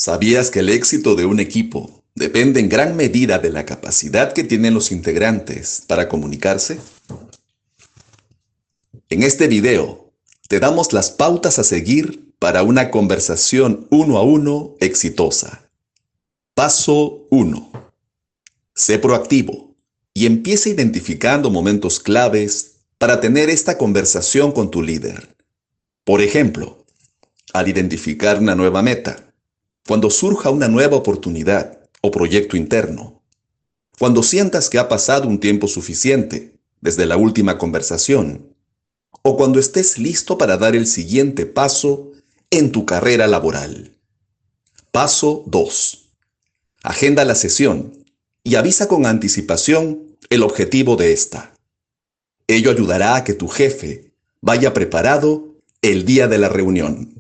¿Sabías que el éxito de un equipo depende en gran medida de la capacidad que tienen los integrantes para comunicarse? En este video, te damos las pautas a seguir para una conversación uno a uno exitosa. Paso 1. Sé proactivo y empieza identificando momentos claves para tener esta conversación con tu líder. Por ejemplo, al identificar una nueva meta, cuando surja una nueva oportunidad o proyecto interno, cuando sientas que ha pasado un tiempo suficiente desde la última conversación, o cuando estés listo para dar el siguiente paso en tu carrera laboral. Paso 2. Agenda la sesión y avisa con anticipación el objetivo de esta. Ello ayudará a que tu jefe vaya preparado el día de la reunión.